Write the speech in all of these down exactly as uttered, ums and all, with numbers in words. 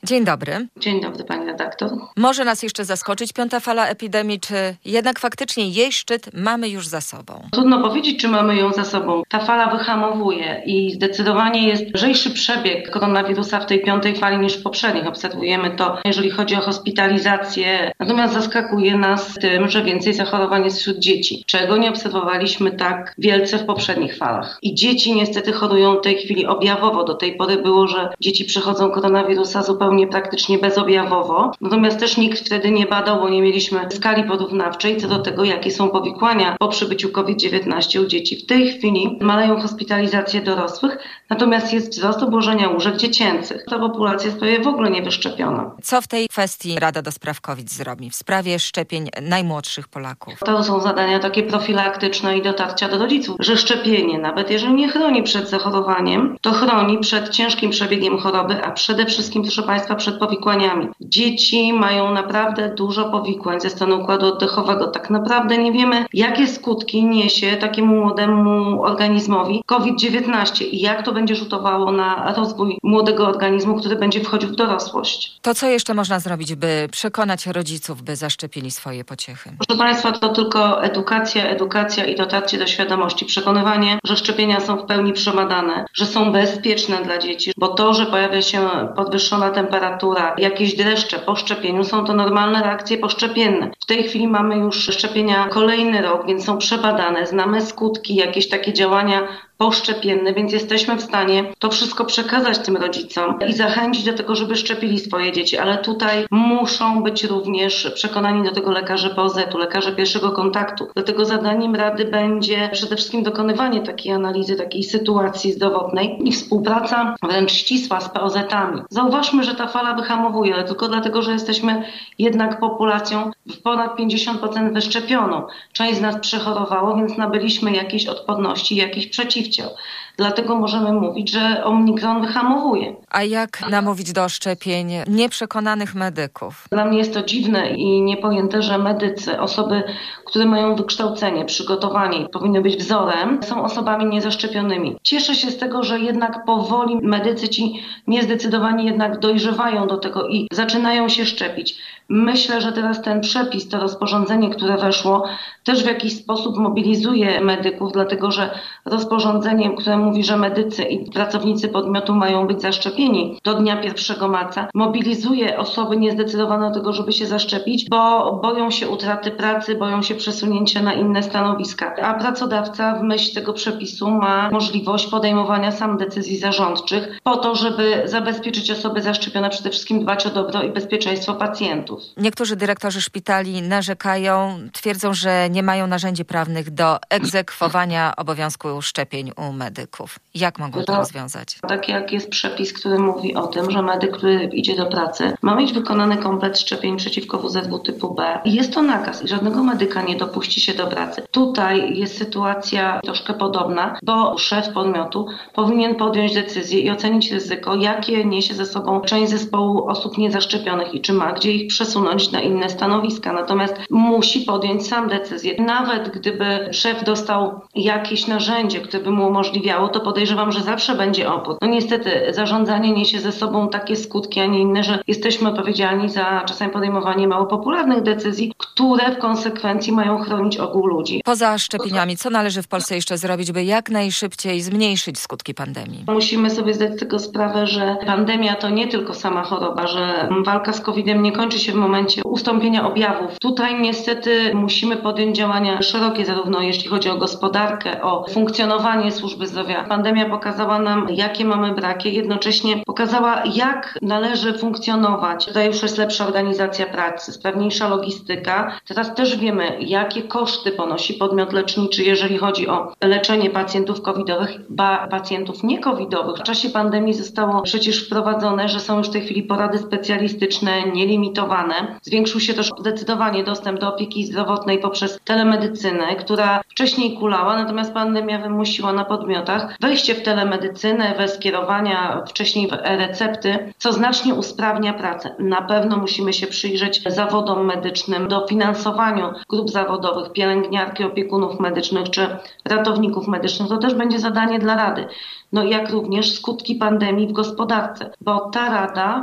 Dzień dobry. Dzień dobry, pani redaktor. Może nas jeszcze zaskoczyć piąta fala epidemii, czy jednak faktycznie jej szczyt mamy już za sobą? Trudno powiedzieć, czy mamy ją za sobą. Ta fala wyhamowuje i zdecydowanie jest lżejszy przebieg koronawirusa w tej piątej fali niż w poprzednich. Obserwujemy to, jeżeli chodzi o hospitalizację. Natomiast zaskakuje nas tym, że więcej zachorowań jest wśród dzieci, czego nie obserwowaliśmy tak wielce w poprzednich falach. I dzieci niestety chorują w tej chwili objawowo. Do tej pory było, że dzieci przechodzą koronawirusa zupełnie praktycznie bezobjawowo. Natomiast też nikt wtedy nie badał, bo nie mieliśmy skali porównawczej co do tego, jakie są powikłania po przybyciu COVID dziewiętnaście u dzieci. W tej chwili maleją hospitalizacje dorosłych, natomiast jest wzrost obłożenia łóżek dziecięcych. Ta populacja jest prawie w ogóle niewyszczepiona. Co w tej kwestii Rada do Spraw COVID zrobi w sprawie szczepień najmłodszych Polaków? To są zadania takie profilaktyczne i dotarcia do rodziców, że szczepienie, nawet jeżeli nie chroni przed zachorowaniem, to chroni przed ciężkim przebiegiem choroby, a przede wszystkim, proszę Państwa, przed powikłaniami. Dzieci mają naprawdę dużo powikłań ze stanu układu oddechowego. Tak naprawdę nie wiemy, jakie skutki niesie takiemu młodemu organizmowi COVID dziewiętnaście i jak to będzie rzutowało na rozwój młodego organizmu, który będzie wchodził w dorosłość. To co jeszcze można zrobić, by przekonać rodziców, by zaszczepili swoje pociechy? Proszę Państwa, to tylko edukacja, edukacja i dotarcie do świadomości. Przekonywanie, że szczepienia są w pełni przebadane, że są bezpieczne dla dzieci, bo to, że pojawia się podwyższona temperatura, jakieś dreszcze po szczepieniu, są to normalne reakcje poszczepienne. W tej chwili mamy już szczepienia kolejny rok, więc są przebadane, znamy skutki, jakieś takie działania poszczepienne, więc jesteśmy w stanie to wszystko przekazać tym rodzicom i zachęcić do tego, żeby szczepili swoje dzieci, ale tutaj muszą być również przekonani do tego lekarze P O Z u, lekarze pierwszego kontaktu. Dlatego zadaniem Rady będzie przede wszystkim dokonywanie takiej analizy, takiej sytuacji zdrowotnej i współpraca wręcz ścisła z P O Z ami. Zauważmy, że ta fala wyhamowuje, ale tylko dlatego, że jesteśmy jednak populacją w ponad pięćdziesiąt procent wyszczepioną. Część z nas przechorowało, więc nabyliśmy jakieś odporności, jakiś przeciw. Dlatego możemy mówić, że Omikron wyhamowuje. A jak namówić do szczepień nieprzekonanych medyków? Dla mnie jest to dziwne i niepojęte, że medycy, osoby, które mają wykształcenie, przygotowanie i powinny być wzorem, są osobami niezaszczepionymi. Cieszę się z tego, że jednak powoli medycy ci niezdecydowani jednak dojrzewają do tego i zaczynają się szczepić. Myślę, że teraz ten przepis, to rozporządzenie, które weszło, też w jakiś sposób mobilizuje medyków, dlatego że rozporządzenie, które mówi, że medycy i pracownicy podmiotu mają być zaszczepieni do dnia pierwszego marca, mobilizuje osoby niezdecydowane do tego, żeby się zaszczepić, bo boją się utraty pracy, boją się przesunięcia na inne stanowiska. A pracodawca w myśl tego przepisu ma możliwość podejmowania sam decyzji zarządczych po to, żeby zabezpieczyć osoby zaszczepione, przede wszystkim dbać o dobro i bezpieczeństwo pacjentów. Niektórzy dyrektorzy szpitali narzekają, twierdzą, że nie mają narzędzi prawnych do egzekwowania obowiązku szczepień u medyków. Jak mogą to rozwiązać? Tak jak jest przepis, który mówi o tym, że medyk, który idzie do pracy, ma mieć wykonany komplet szczepień przeciwko W Z W typu B. I jest to nakaz i żadnego medyka nie dopuści się do pracy. Tutaj jest sytuacja troszkę podobna, bo szef podmiotu powinien podjąć decyzję i ocenić ryzyko, jakie niesie ze sobą część zespołu osób niezaszczepionych i czy ma gdzie ich przesunąć na inne stanowiska. Natomiast musi podjąć sam decyzję. Nawet gdyby szef dostał jakieś narzędzie, które by mu umożliwiało, to podejrzewam, że zawsze będzie opór. No niestety zarządzanie niesie ze sobą takie skutki, a nie inne, że jesteśmy odpowiedzialni za czasami podejmowanie mało popularnych decyzji, które w konsekwencji mają chronić ogół ludzi. Poza szczepieniami, co należy w Polsce jeszcze zrobić, by jak najszybciej zmniejszyć skutki pandemii? Musimy sobie zdać z tego sprawę, że pandemia to nie tylko sama choroba, że walka z kowidem nie kończy się w momencie ustąpienia objawów. Tutaj niestety musimy podjąć działania szerokie, zarówno jeśli chodzi o gospodarkę, o funkcjonowanie służby zdrowia. Pandemia pokazała nam, jakie mamy braki, jednocześnie pokazała, jak należy funkcjonować. Tutaj już jest lepsza organizacja pracy, sprawniejsza logistyka. Teraz też wiemy, jakie koszty ponosi podmiot leczniczy, jeżeli chodzi o leczenie pacjentów covidowych, ba pacjentów niecovidowych. W czasie pandemii zostało przecież wprowadzone, że są już w tej chwili porady specjalistyczne, nielimitowane. Zwiększył się też zdecydowanie dostęp do opieki zdrowotnej poprzez telemedycynę, która wcześniej kulała, natomiast pandemia wymusiła na podmiotach wejście w telemedycynę, we skierowania, wcześniej w e-recepty, co znacznie usprawnia pracę. Na pewno musimy się przyjrzeć zawodom medycznym, dofinansowaniu grup zawodowych, pielęgniarki, opiekunów medycznych czy ratowników medycznych. To też będzie zadanie dla Rady. No jak również skutki pandemii w gospodarce, bo ta Rada w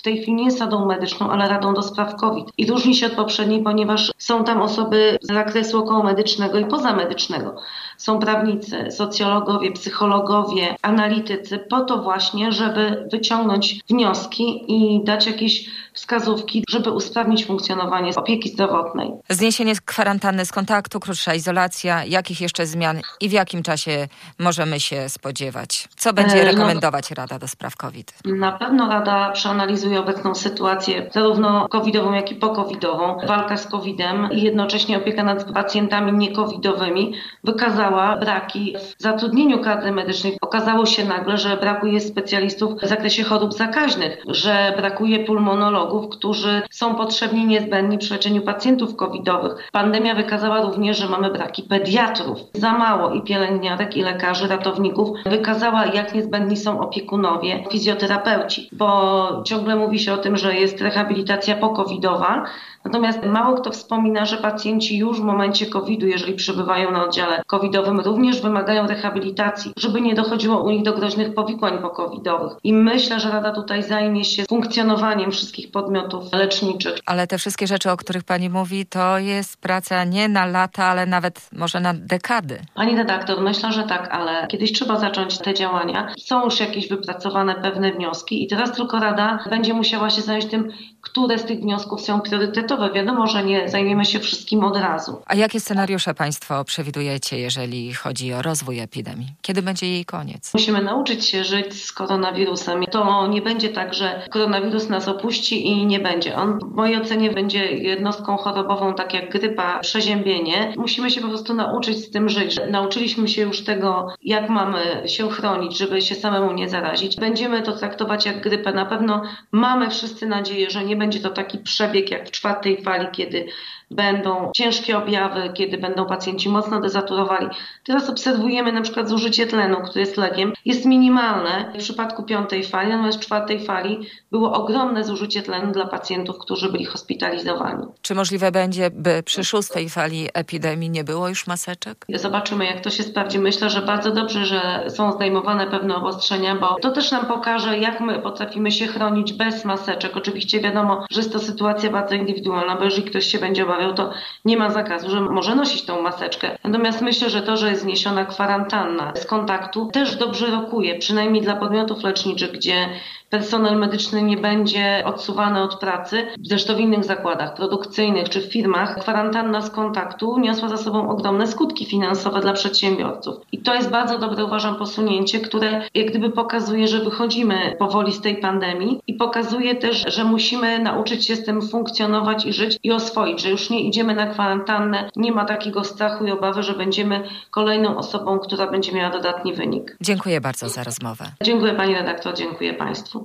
tej chwili nie jest Radą Medyczną, ale Radą do Spraw COVID. I różni się od poprzedniej, ponieważ są tam osoby z zakresu okołomedycznego i pozamedycznego. Są prawnicy, socjologowie, psychologowie, analitycy, po to właśnie, żeby wyciągnąć wnioski i dać jakieś wskazówki, żeby usprawnić funkcjonowanie opieki zdrowotnej. Zniesienie kwarantanny z kontaktu, krótsza izolacja, jakich jeszcze zmian i w jakim czasie możemy się spodziewać? Co będzie rekomendować Rada do Spraw COVID? Na pewno Rada przeanalizuje obecną sytuację, zarówno covidową, jak i po-covidową. Walka z covidem i jednocześnie opieka nad pacjentami nie-covidowymi wykazała braki w zatrudnieniu kadry medycznej. Okazało się nagle, że brakuje specjalistów w zakresie chorób zakaźnych, że brakuje pulmonologów, którzy są potrzebni, niezbędni przy leczeniu pacjentów covidowych. Pandemia wykazała również, że mamy braki pediatrów. Za mało i pielęgniarek, i lekarzy, ratowników. Wykazała, jak niezbędni są opiekunowie, fizjoterapeuci, bo ciągle mówi się o tym, że jest rehabilitacja po-covidowa. Natomiast mało kto wspomina, że pacjenci już w momencie kowida, jeżeli przebywają na oddziale covidowym, również wymagają rehabilitacji, żeby nie dochodziło u nich do groźnych powikłań po-covidowych. I myślę, że Rada tutaj zajmie się funkcjonowaniem wszystkich podmiotów leczniczych. Ale te wszystkie rzeczy, o których pani mówi, to jest praca nie na lata, ale nawet może na dekady. Pani redaktor, myślę, że tak, ale kiedyś trzeba zacząć te działania. Są już jakieś wypracowane pewne wnioski i teraz tylko Rada będzie musiała się zająć tym, które z tych wniosków są priorytetowe. Wiadomo, że nie zajmiemy się wszystkim od razu. A jakie scenariusze państwo przewidujecie, jeżeli chodzi o rozwój epidemii? Kiedy będzie jej koniec? Musimy nauczyć się żyć z koronawirusem. To nie będzie tak, że koronawirus nas opuści i nie będzie. On w mojej ocenie będzie jednostką chorobową, tak jak grypa, przeziębienie. Musimy się po prostu nauczyć z tym żyć. Nauczyliśmy się już tego, jak mamy się chronić, żeby się samemu nie zarazić. Będziemy to traktować jak grypę. Na pewno mamy wszyscy nadzieję, że nie będzie to taki przebieg jak w czwartej fali, kiedy będą ciężkie objawy, kiedy będą pacjenci mocno dezaturowali. Teraz obserwujemy na przykład zużycie tlenu, które jest lekiem, jest minimalne w przypadku piątej fali, natomiast w czwartej fali było ogromne zużycie tlenu dla pacjentów, którzy byli hospitalizowani. Czy możliwe będzie, by przy szóstej fali epidemii nie było już maseczek? Zobaczymy, jak to się sprawdzi. Myślę, że bardzo dobrze, że są zdejmowane pewne obostrzenia, bo to też nam pokaże, jak my potrafimy się chronić bez maseczek. Oczywiście wiadomo, że jest to sytuacja bardzo indywidualna, bo jeżeli ktoś się będzie obawiał, to nie ma zakazu, że może nosić tą maseczkę. Natomiast myślę, że to, że jest zniesiona kwarantanna z kontaktu, też dobrze rokuje, przynajmniej dla podmiotów leczniczych, gdzie personel medyczny nie będzie odsuwany od pracy. Zresztą w innych zakładach produkcyjnych czy w firmach kwarantanna z kontaktu niosła za sobą ogromne skutki finansowe dla przedsiębiorców. I to jest bardzo dobre, uważam, posunięcie, które jak gdyby pokazuje, że wychodzimy powoli z tej pandemii i pokazuje też, że musimy nauczyć się z tym funkcjonować i żyć i oswoić, że już nie idziemy na kwarantannę, nie ma takiego strachu i obawy, że będziemy kolejną osobą, która będzie miała dodatni wynik. Dziękuję bardzo za rozmowę. Dziękuję pani redaktor, dziękuję państwu.